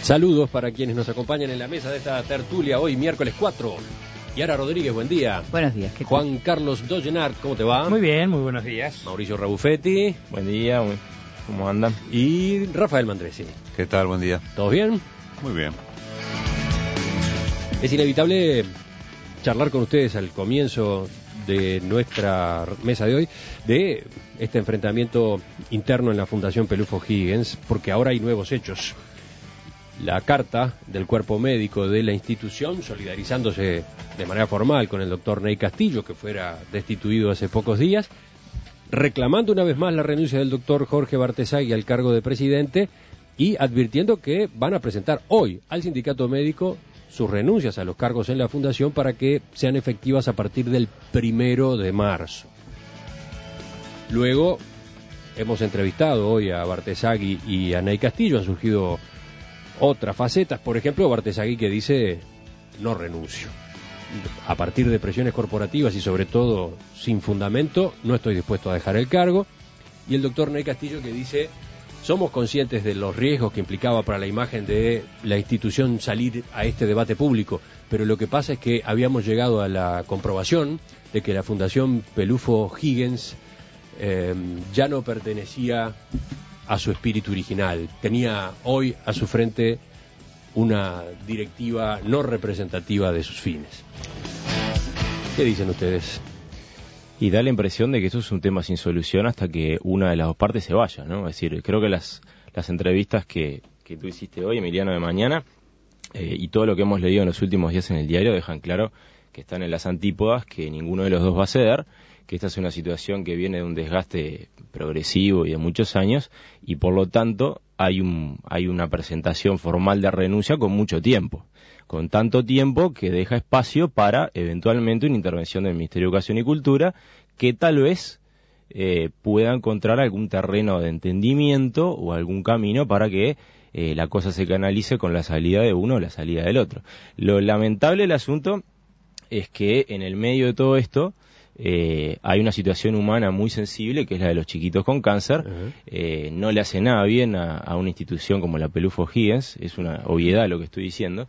Saludos para quienes nos acompañan en la mesa de esta tertulia hoy, miércoles 4. Yara Rodríguez, buen día. Buenos días. Juan Carlos Dollenart, ¿cómo te va? Muy bien, muy buenos días. Mauricio Rabufetti. Buen día, ¿cómo andan? Y Rafael Mandresi. ¿Qué tal? Buen día. ¿Todos bien? Muy bien. Es inevitable charlar con ustedes al comienzo de nuestra mesa de hoy de este enfrentamiento interno en la Fundación Pelufo Higgins, porque ahora hay nuevos hechos. La carta del cuerpo médico de la institución, solidarizándose de manera formal con el doctor Ney Castillo, que fuera destituido hace pocos días, reclamando una vez más la renuncia del doctor Jorge Bartesagui al cargo de presidente y advirtiendo que van a presentar hoy al sindicato médico sus renuncias a los cargos en la fundación para que sean efectivas a partir del 1 de marzo. Luego hemos entrevistado hoy a Bartesagui y a Ney Castillo, han surgido otras facetas, por ejemplo, Bartesagui que dice no renuncio. A partir de presiones corporativas y sobre todo sin fundamento, no estoy dispuesto a dejar el cargo. Y el doctor Ney Castillo que dice somos conscientes de los riesgos que implicaba para la imagen de la institución salir a este debate público, pero lo que pasa es que habíamos llegado a la comprobación de que la Fundación Pelufo Higgins ya no pertenecía a su espíritu original. Tenía hoy a su frente una directiva no representativa de sus fines. ¿Qué dicen ustedes? Y da la impresión de que esto es un tema sin solución hasta que una de las dos partes se vaya, ¿no? Es decir, creo que las entrevistas que tú hiciste hoy, Emiliano, de mañana, y todo lo que hemos leído en los últimos días en el diario dejan claro que están en las antípodas, que ninguno de los dos va a ceder, que esta es una situación que viene de un desgaste progresivo y de muchos años, y por lo tanto hay una presentación formal de renuncia con mucho tiempo, con tanto tiempo que deja espacio para eventualmente una intervención del Ministerio de Educación y Cultura que tal vez pueda encontrar algún terreno de entendimiento o algún camino para que la cosa se canalice con la salida de uno o la salida del otro. Lo lamentable del asunto es que en el medio de todo esto hay una situación humana muy sensible, que es la de los chiquitos con cáncer. No le hace nada bien a una institución como la Pelufo Higgins, es una obviedad lo que estoy diciendo,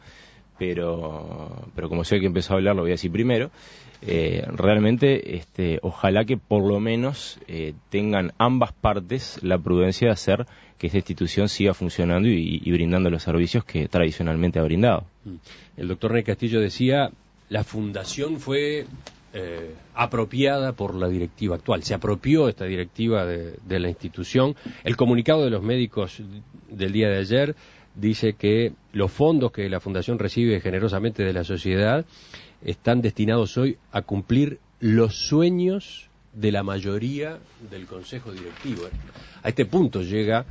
pero como sé que empezó a hablar, lo voy a decir primero. Realmente, ojalá que por lo menos tengan ambas partes la prudencia de hacer que esta institución siga funcionando y brindando los servicios que tradicionalmente ha brindado. El doctor Ney Castillo decía, la fundación fue apropiada por la directiva actual. Se apropió esta directiva de la institución. El comunicado de los médicos del día de ayer dice que los fondos que la fundación recibe generosamente de la sociedad están destinados hoy a cumplir los sueños de la mayoría del consejo directivo. A este punto llega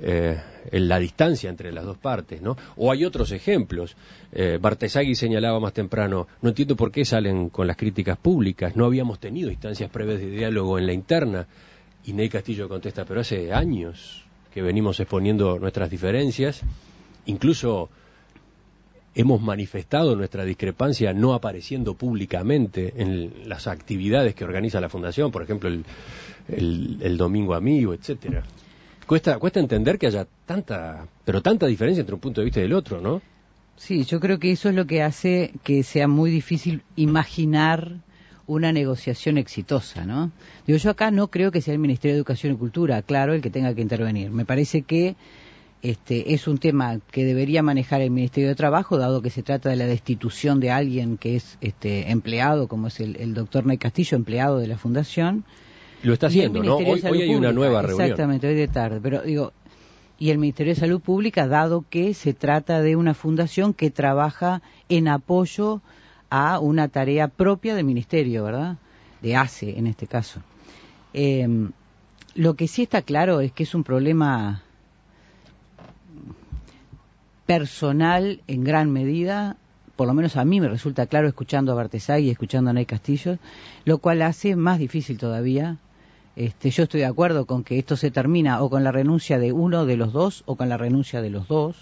la distancia entre las dos partes, ¿no? O hay otros ejemplos. Bartesagui señalaba más temprano, no entiendo por qué salen con las críticas públicas, no habíamos tenido instancias previas de diálogo en la interna. Y Ney Castillo contesta, pero hace años que venimos exponiendo nuestras diferencias, incluso hemos manifestado nuestra discrepancia no apareciendo públicamente en las actividades que organiza la Fundación, por ejemplo el Domingo Amigo, etcétera. Cuesta entender que haya tanta diferencia entre un punto de vista y el otro, ¿no? Sí, yo creo que eso es lo que hace que sea muy difícil imaginar una negociación exitosa, ¿no? Digo, yo acá no creo que sea el Ministerio de Educación y Cultura, claro, el que tenga que intervenir. Me parece que es un tema que debería manejar el Ministerio de Trabajo, dado que se trata de la destitución de alguien que es empleado, como es el doctor Ney Castillo, empleado de la Fundación. Lo está haciendo, ¿no? Hoy hay una nueva reunión. Exactamente, hoy de tarde. Pero digo, y el Ministerio de Salud Pública, dado que se trata de una fundación que trabaja en apoyo a una tarea propia del Ministerio, ¿verdad? De ACE, en este caso. Lo que sí está claro es que es un problema personal en gran medida, por lo menos a mí me resulta claro escuchando a Bartesagui y escuchando a Ney Castillo, lo cual hace más difícil todavía. Yo estoy de acuerdo con que esto se termina o con la renuncia de uno de los dos o con la renuncia de los dos.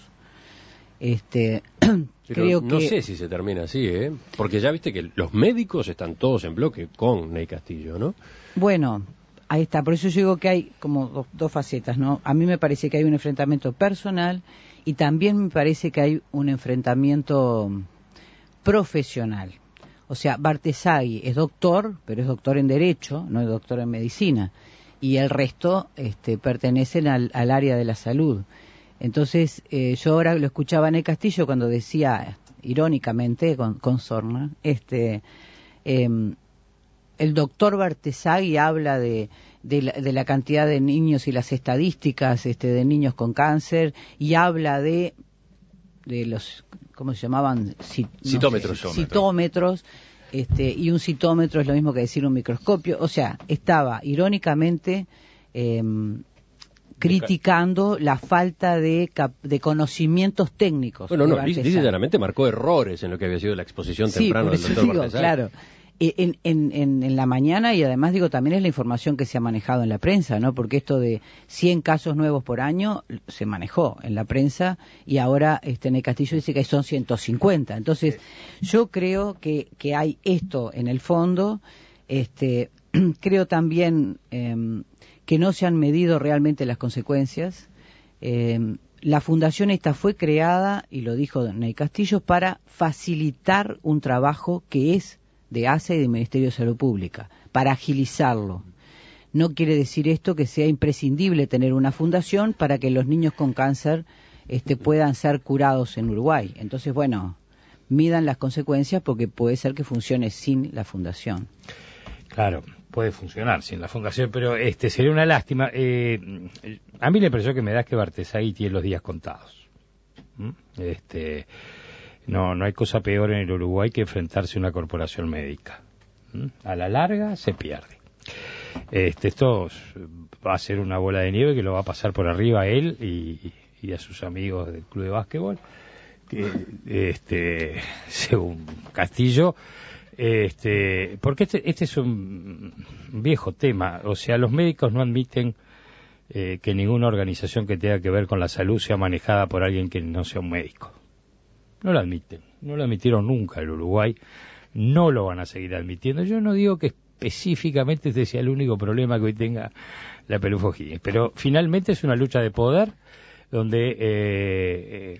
Creo no que... sé si se termina así, porque ya viste que los médicos están todos en bloque con Ney Castillo, ¿no? Bueno, ahí está, por eso yo digo que hay como dos facetas, ¿no? A mí me parece que hay un enfrentamiento personal y también me parece que hay un enfrentamiento profesional. O sea, Bartesagui es doctor, pero es doctor en Derecho, no es doctor en Medicina, y el resto pertenecen al área de la salud. Entonces, yo ahora lo escuchaba en el Castillo cuando decía, irónicamente, con Sorna, el doctor Bartesagui habla de la cantidad de niños y las estadísticas de niños con cáncer, y habla de los, ¿cómo se llamaban? Citómetros. Citómetros, y un citómetro es lo mismo que decir un microscopio. O sea, estaba irónicamente criticando la falta de conocimientos técnicos. Bueno, no, dice llanamente marcó errores en lo que había sido la exposición temprana del doctor Bartesagui. Claro. En la mañana, y además digo, también es la información que se ha manejado en la prensa, ¿no? Porque esto de 100 casos nuevos por año se manejó en la prensa, y ahora en el Castillo dice que son 150. Entonces, yo creo que hay esto en el fondo. Creo también que no se han medido realmente las consecuencias. La fundación esta fue creada, y lo dijo Ney Castillo, para facilitar un trabajo que es de ASA y del Ministerio de Salud Pública, para agilizarlo. No quiere decir esto que sea imprescindible tener una fundación para que los niños con cáncer puedan ser curados en Uruguay. Entonces, bueno, midan las consecuencias, porque puede ser que funcione sin la fundación. Claro, puede funcionar sin la fundación, pero sería una lástima. A mí la impresión que me da es que Bartesagui tiene los días contados. No hay cosa peor en el Uruguay que enfrentarse a una corporación médica. A la larga se pierde. Esto va a ser una bola de nieve que lo va a pasar por arriba a él y a sus amigos del club de básquetbol, que según Castillo, porque este es un viejo tema. O sea, los médicos no admiten que ninguna organización que tenga que ver con la salud sea manejada por alguien que no sea un médico. No lo admiten, no lo admitieron nunca en Uruguay, no lo van a seguir admitiendo. Yo no digo que específicamente este sea el único problema que hoy tenga la Pelufo Higgins, pero finalmente es una lucha de poder donde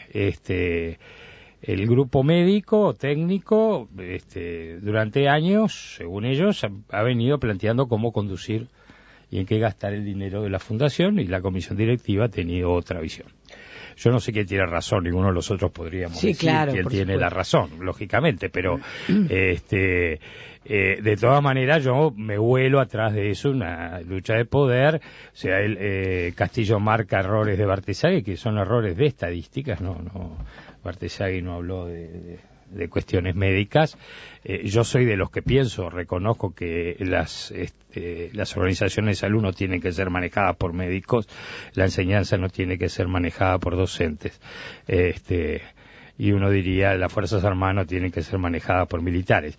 el grupo médico, técnico, durante años, según ellos, ha venido planteando cómo conducir y en qué gastar el dinero de la fundación, y la comisión directiva ha tenido otra visión. Yo no sé quién tiene razón, ninguno de los otros podríamos decir claro, quién tiene supuesto la razón, lógicamente, pero de todas maneras yo me vuelo atrás de eso, una lucha de poder. O sea, Castillo marca errores de Bartesagui, que son errores de estadísticas, Bartesagui no habló de cuestiones médicas. Yo soy de los que reconozco que las organizaciones de salud no tienen que ser manejadas por médicos, la enseñanza no tiene que ser manejada por docentes. Y uno diría, las Fuerzas Armadas no tienen que ser manejadas por militares.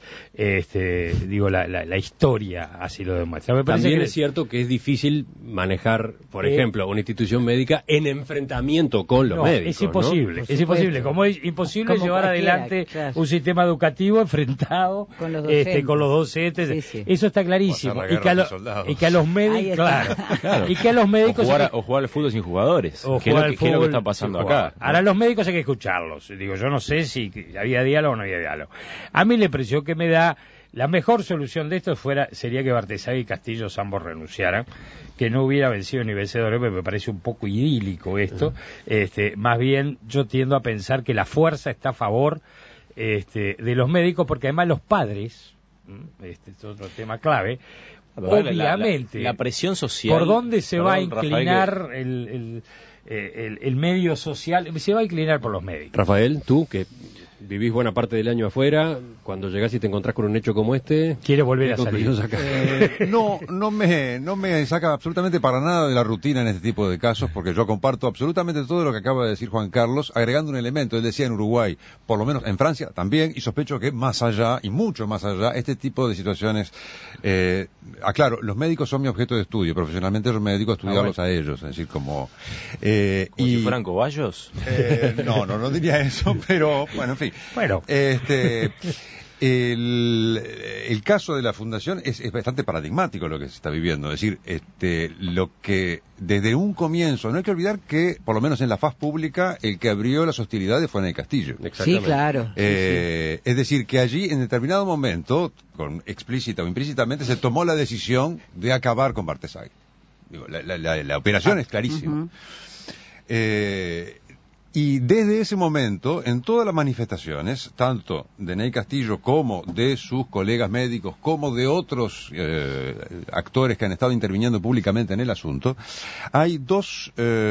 La historia así lo demuestra. Me parece También es cierto que es difícil manejar, por ejemplo, una institución médica en enfrentamiento con los médicos. Es imposible, es imposible. Como es imposible llevar adelante un sistema educativo enfrentado con los docentes. Sí. Eso está clarísimo. Y que a los médicos, claro. Y que a los médicos o jugar al fútbol sin jugadores. ¿Qué es lo que está pasando acá? Ahora los médicos hay que escucharlos. Yo no sé si había diálogo o no había diálogo. A mí la impresión que me da, la mejor solución de esto sería que Bartesagui y Castillo ambos renunciaran, que no hubiera vencido ni vencedor. Me parece un poco idílico esto. Más bien yo tiendo a pensar que la fuerza está a favor de los médicos, porque además los padres, este es otro tema clave, obviamente la presión social, por dónde se va a inclinar el medio social, se va a inclinar por los médicos. Rafael, tú que vivís buena parte del año afuera, cuando llegás y te encontrás con un hecho como este, ¿quiere volver a salir? No me saca absolutamente para nada de la rutina en este tipo de casos, porque yo comparto absolutamente todo lo que acaba de decir Juan Carlos, agregando un elemento. Él decía en Uruguay, por lo menos en Francia también, y sospecho que más allá, y mucho más allá, este tipo de situaciones, aclaro, los médicos son mi objeto de estudio, profesionalmente yo me dedico a estudiarlos a ellos, es decir, como si fueran cobayos. No diría eso, pero bueno, en fin. Bueno. El caso de la fundación es bastante paradigmático lo que se está viviendo. Es decir, lo que desde un comienzo, no hay que olvidar que, por lo menos en la faz pública, el que abrió las hostilidades fue Ney Castillo. Sí, claro. Es decir, que allí, en determinado momento, con explícita o implícitamente, se tomó la decisión de acabar con Bartesagui. Digo, la operación es clarísima. Y desde ese momento, en todas las manifestaciones, tanto de Ney Castillo como de sus colegas médicos, como de otros actores que han estado interviniendo públicamente en el asunto, hay dos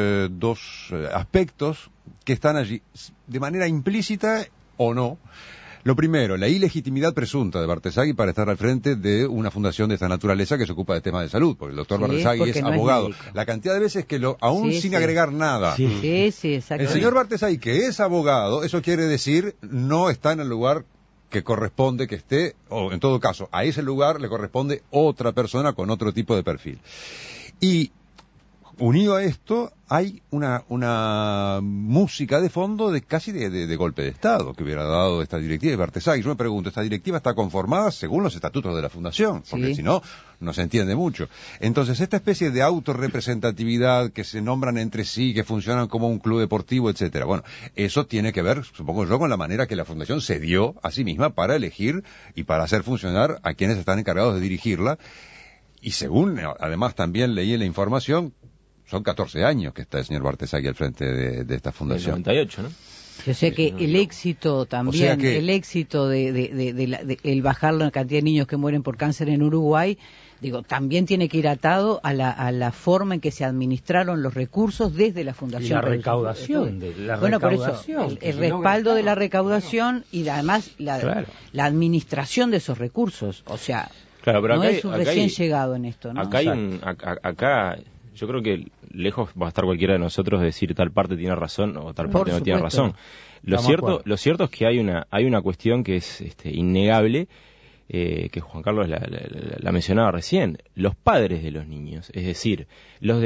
aspectos que están allí de manera implícita o no. Lo primero, la ilegitimidad presunta de Bartesagui para estar al frente de una fundación de esta naturaleza que se ocupa de temas de salud, porque el doctor Bartesagui es abogado. La cantidad de veces que aún sin agregar nada. Sí, exacto. El señor Bartesagui, que es abogado, eso quiere decir no está en el lugar que corresponde que esté, o en todo caso, a ese lugar le corresponde otra persona con otro tipo de perfil. Y unido a esto, hay una música de fondo de casi de golpe de Estado que hubiera dado esta directiva de Bartesagui. Yo me pregunto, ¿esta directiva está conformada según los estatutos de la Fundación? Porque si no, no se entiende mucho. Entonces, esta especie de autorrepresentatividad que se nombran entre sí, que funcionan como un club deportivo, etcétera. Bueno, eso tiene que ver, supongo yo, con la manera que la Fundación se dio a sí misma para elegir y para hacer funcionar a quienes están encargados de dirigirla. Y según, además, también leí en la información, son 14 años que está el señor Bartesagui al frente de esta fundación. El 98, ¿no? Yo sé que el éxito también, el éxito de el bajar la cantidad de niños que mueren por cáncer en Uruguay, digo, también tiene que ir atado a la forma en que se administraron los recursos desde la fundación. Y la recaudación. Por eso, el respaldo de la recaudación y además la administración de esos recursos. O sea, claro, pero no es un recién llegado en esto, ¿no? Acá yo creo que lejos va a estar cualquiera de nosotros de decir tal parte tiene razón o tal parte no tiene razón. Lo cierto es que hay una cuestión que es innegable, que Juan Carlos la mencionaba recién, los padres de los niños, es decir, los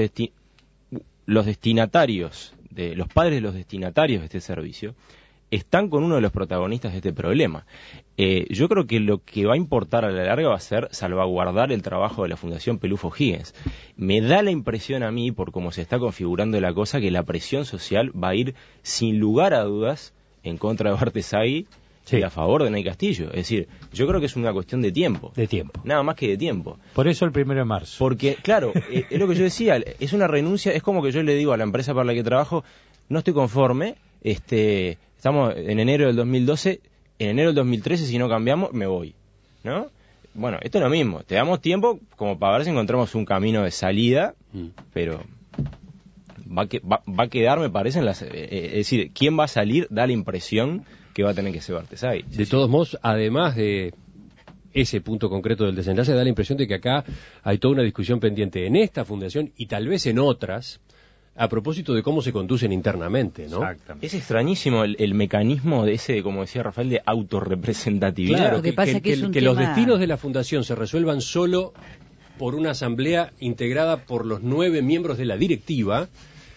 destinatarios, los padres de los destinatarios de este servicio, están con uno de los protagonistas de este problema. Yo creo que lo que va a importar a la larga va a ser salvaguardar el trabajo de la Fundación Pelufo Higgins. Me da la impresión a mí, por cómo se está configurando la cosa, que la presión social va a ir sin lugar a dudas en contra de Bartesagui y a favor de Ney Castillo. Es decir, yo creo que es una cuestión de tiempo. De tiempo. Nada más que de tiempo. Por eso el 1 de marzo. Porque, claro, es lo que yo decía, es una renuncia, es como que yo le digo a la empresa para la que trabajo, no estoy conforme, estamos en enero del 2012, en enero del 2013, si no cambiamos, me voy, ¿no? Bueno, esto es lo mismo, te damos tiempo como para ver si encontramos un camino de salida, pero va a quedar, me parece, es decir, ¿quién va a salir? Da la impresión que va a tener que ser Bartesagui. De todos modos, además de ese punto concreto del desenlace, da la impresión de que acá hay toda una discusión pendiente en esta fundación y tal vez en otras, a propósito de cómo se conducen internamente, ¿no? Exactamente. Es extrañísimo el mecanismo de ese, como decía Rafael, de autorrepresentatividad. Claro, que los destinos de la fundación se resuelvan solo por una asamblea integrada por los 9 miembros de la directiva,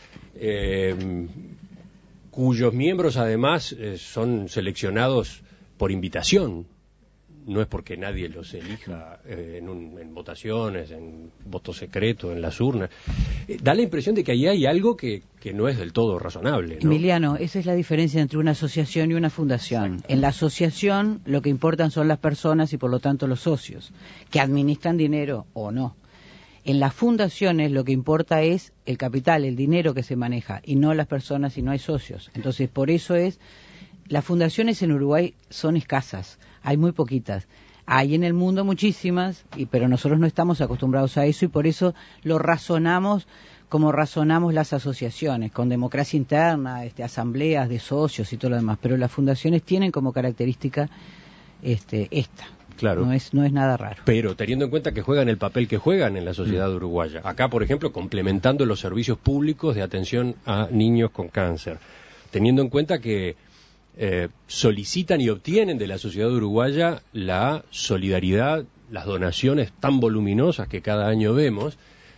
cuyos miembros además son seleccionados por invitación. No es porque nadie los elija en votaciones, en voto secreto, en las urnas. Da la impresión de que ahí hay algo que no es del todo razonable, ¿no? Emiliano, esa es la diferencia entre una asociación y una fundación. Exacto. En la asociación lo que importan son las personas y por lo tanto los socios, que administran dinero o no. En las fundaciones lo que importa es el capital, el dinero que se maneja, y no las personas y no hay socios. Entonces, por eso las fundaciones en Uruguay son escasas. Hay muy poquitas. Hay en el mundo muchísimas, pero nosotros no estamos acostumbrados a eso y por eso lo razonamos como razonamos las asociaciones, con democracia interna, asambleas de socios y todo lo demás. Pero las fundaciones tienen como característica esta. Claro. No es nada raro. Pero teniendo en cuenta que juegan el papel que juegan en la sociedad uruguaya. Acá, por ejemplo, complementando los servicios públicos de atención a niños con cáncer. Teniendo en cuenta que solicitan y obtienen de la sociedad uruguaya la solidaridad, las donaciones tan voluminosas que cada año vemos,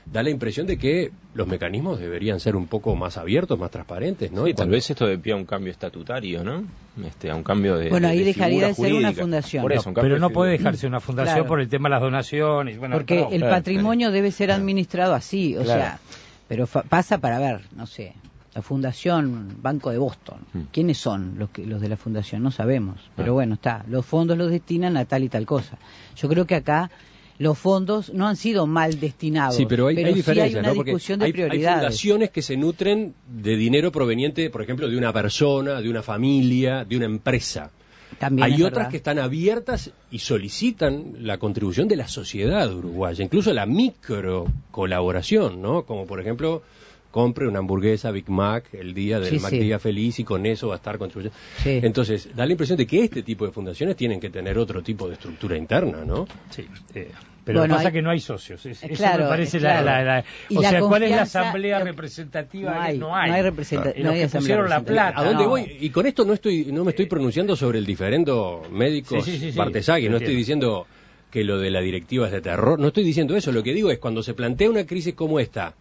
da la impresión de que los mecanismos deberían ser un poco más abiertos, más transparentes, ¿no? Sí, Y tal vez esto de pie a un cambio estatutario, ¿no? A un cambio de Bueno, ahí de dejaría de figura ser una jurídica. fundación. Por eso, un cambio Pero de no figura. puede dejarse una fundación Claro. por el tema de las donaciones. Bueno, Porque perdón. el claro, patrimonio debe ser administrado así, o Claro. sea, pero pasa para ver, no sé, la Fundación Banco de Boston. ¿Quiénes son los de la fundación? No sabemos, pero bueno, está. Los fondos los destinan a tal y tal cosa. Yo creo que acá los fondos no han sido mal destinados, Sí, pero hay sí diferencias, hay una ¿no? Porque discusión de hay prioridades. fundaciones que se nutren de dinero proveniente, por ejemplo, de una persona, de una familia, de una empresa. También Hay es otras verdad. que están abiertas y solicitan la contribución de la sociedad uruguaya, incluso la micro colaboración, ¿no? Como por ejemplo, compre una hamburguesa Big Mac el día del Sí, Mac sí. Día Feliz y con eso va a estar contribuyendo. Sí. Entonces, da la impresión de que este tipo de fundaciones tienen que tener otro tipo de estructura interna, ¿no? Sí, pero Bueno, pasa hay- que no hay socios. Eso claro, me parece claro. Y o la sea, ¿cuál es la confianza- asamblea lo- representativa? No hay, no hay. no hay representa- Y no los hay que asamblea pusieron la representativa. plata. ¿A dónde No. voy? Y con esto no me estoy pronunciando sobre el diferendo médicos Sí. Bartesagui, no estoy Entiendo. diciendo que lo de la directiva es de terror, no estoy diciendo eso, lo que digo es cuando se plantea una crisis como esta,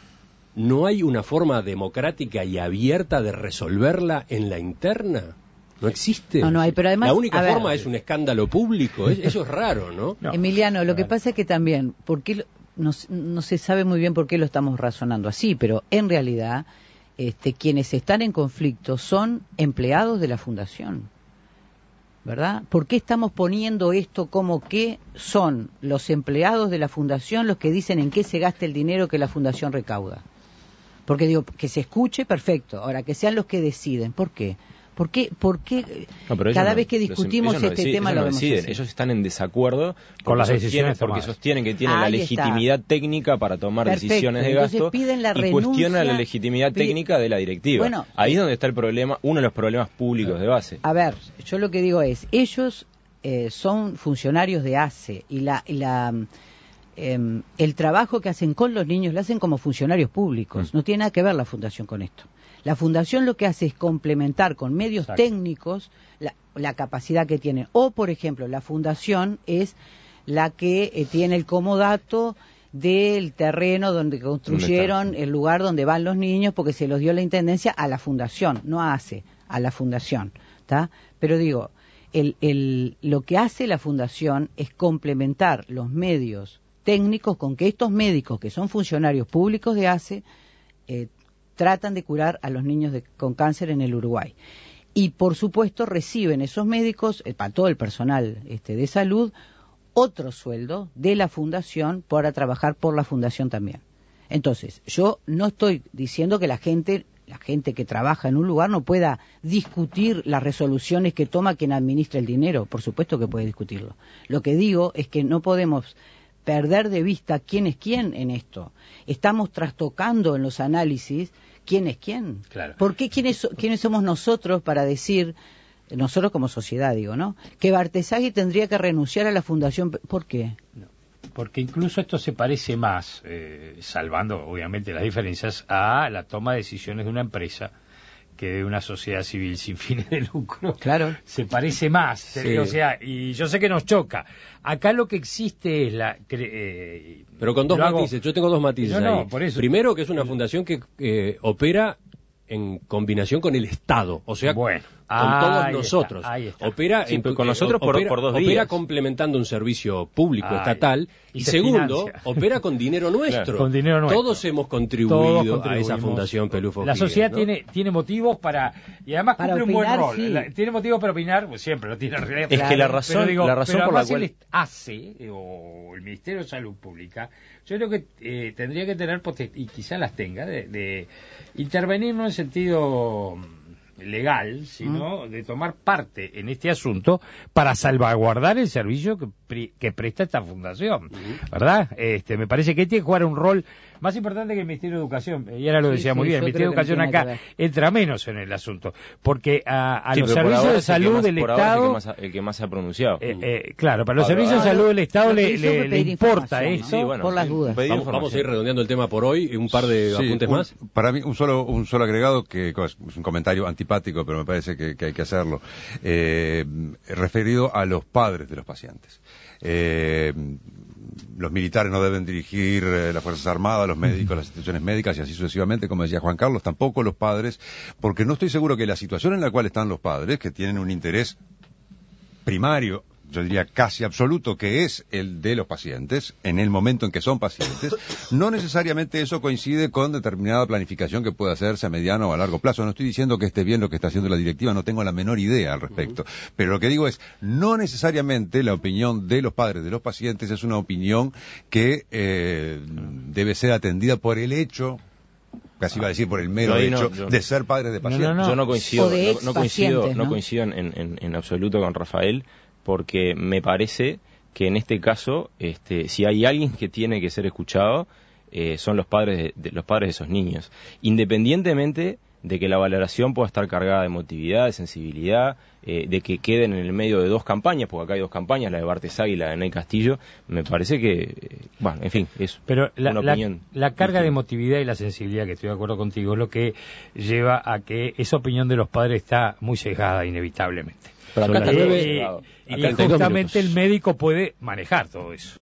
¿no hay una forma democrática y abierta de resolverla en la interna? No existe. No hay, pero además, la única a ver. forma es un escándalo público, eso es raro, ¿no? No. Emiliano, lo que pasa es que también, no se sabe muy bien por qué lo estamos razonando así, pero en realidad quienes están en conflicto son empleados de la fundación, ¿verdad? ¿Por qué estamos poniendo esto como que son los empleados de la fundación los que dicen en qué se gasta el dinero que la fundación recauda? Porque digo, que se escuche, perfecto. Ahora, que sean los que deciden. ¿Por qué? ¿Por qué No, pero ellos cada no- vez que discutimos ellos no este deciden, tema ellos lo no vemos deciden, así? ellos están en desacuerdo Con las porque decisiones porque tomadas. sostienen que tienen la Ahí está. legitimidad técnica para tomar Perfecto, decisiones de entonces gasto piden la y renuncia, cuestionan la legitimidad técnica de la directiva. Bueno, ahí es donde está el problema, uno de los problemas públicos de base. A ver, yo lo que digo es, ellos son funcionarios de ACE y el trabajo que hacen con los niños lo hacen como funcionarios públicos. No tiene nada que ver la fundación con esto. La fundación lo que hace es complementar con medios Exacto. técnicos la capacidad que tiene. O, por ejemplo, la fundación es la que tiene el comodato del terreno donde construyeron el lugar donde van los niños porque se los dio la intendencia a la fundación, no a ACE, a la fundación, ¿está? Pero digo, lo que hace la fundación es complementar los medios técnicos con que estos médicos, que son funcionarios públicos de ACE, tratan de curar a los niños con cáncer en el Uruguay. Y, por supuesto, reciben esos médicos, para todo el personal de salud, otro sueldo de la fundación para trabajar por la fundación también. Entonces, yo no estoy diciendo que la gente que trabaja en un lugar no pueda discutir las resoluciones que toma quien administra el dinero. Por supuesto que puede discutirlo. Lo que digo es que no podemos perder de vista quién es quién en esto. Estamos trastocando en los análisis quién es quién. Claro. ¿Por qué quiénes somos nosotros para decir, nosotros como sociedad digo, ¿no?, que Bartesagui tendría que renunciar a la fundación? ¿Por qué? No, porque incluso esto se parece más, salvando obviamente las diferencias, a la toma de decisiones de una empresa que de una sociedad civil sin fines de lucro. Claro. Se parece más, Sí. o sea, y yo sé que nos choca. Acá lo que existe es Pero con dos lo hago- matices, yo tengo dos matices No, ahí. por eso. Primero, que es una fundación que opera en combinación con el Estado, o sea, Bueno, con todos ahí nosotros. está, ahí está. Opera Sí, pero con nosotros por dos opera vías. complementando un servicio público Ahí. estatal Y y se segundo, financia. opera con dinero nuestro. Claro, con dinero nuestro. Todos hemos Todos contribuido a esa contribuimos. fundación Pelufo La Giles, sociedad ¿no? tiene motivos para, y además Para cumple un buen opinar, rol. sí. Tiene motivos para opinar, pues siempre lo tiene en realidad. Es que la Pero razón- digo, la razón pero por la además cual- él hace, o el Ministerio de Salud Pública, yo creo que tendría que tener, y quizás las tenga, de intervenir no en sentido legal, sino de tomar parte en este asunto para salvaguardar el servicio que presta esta fundación, ¿verdad? Me parece que tiene que jugar un rol más importante que el Ministerio de Educación, y ahora lo Sí, decía sí, muy bien, el yo Ministerio de creo que Educación no tiene acá que entra menos en el asunto, porque a Sí, los pero por servicios ahora de es el que salud más- del por ahora es Estado, el que más se ha pronunciado. claro, para los Ahora- servicios de salud del Estado Lo que le hizo fue pedir importa información, ¿no? esto. Sí, bueno, por las dudas. pedir Vamos a ir información. redondeando el tema por hoy, un par de Sí, apuntes más. Para mí, un solo agregado que es un comentario antipático, pero me parece que hay que hacerlo, referido a los padres de los pacientes. los militares no deben dirigir las Fuerzas Armadas, los médicos, las instituciones médicas y así sucesivamente, como decía Juan Carlos, tampoco los padres, porque no estoy seguro que la situación en la cual están los padres, que tienen un interés primario, yo diría casi absoluto, que es el de los pacientes, en el momento en que son pacientes, no necesariamente eso coincide con determinada planificación que pueda hacerse a mediano o a largo plazo. No estoy diciendo que esté bien lo que está haciendo la directiva, no tengo la menor idea al respecto. Pero lo que digo es, no necesariamente la opinión de los padres de los pacientes es una opinión que debe ser atendida por el hecho, casi iba a decir por el mero hecho de ser padres de pacientes. Yo no coincido, no coincido ¿no? en absoluto con Rafael, porque me parece que en este caso, si hay alguien que tiene que ser escuchado, son los padres de esos niños, independientemente de que la valoración pueda estar cargada de emotividad, de sensibilidad, de que queden en el medio de dos campañas, porque acá hay dos campañas, la de Bartesagui y la de Ney Castillo. Me parece que, bueno, en fin, es pero una opinión. La carga de emotividad y la sensibilidad, que estoy de acuerdo contigo, es lo que lleva a que esa opinión de los padres está muy sesgada inevitablemente. Pero acá y justamente el médico puede manejar todo eso.